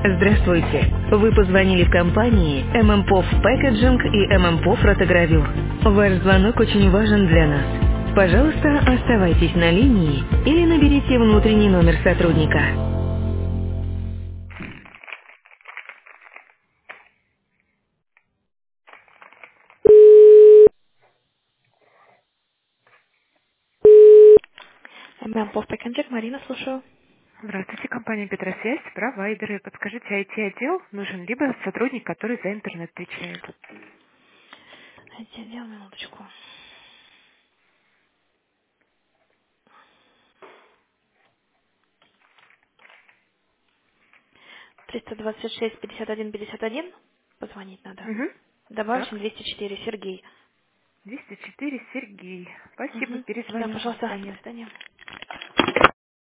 Здравствуйте. Вы позвонили в компании ММПОВ Packaging и ММПОВ Ротогравюр. Ваш звонок очень важен для нас. Пожалуйста, оставайтесь на линии или наберите внутренний номер сотрудника. ММПОВ Packaging, Марина, слушаю. Здравствуйте, компания Петросвязь, провайдеры. Подскажите, IT-отдел нужен, либо сотрудник, который за интернет отвечает. Отдел, минуточку. 326-51-51. Позвонить надо. Угу. Добавочный Так, 204, Сергей. 204 Сергей. Спасибо, Угу. Да, перезвоню. До пожалуйста. До свидания. свидания.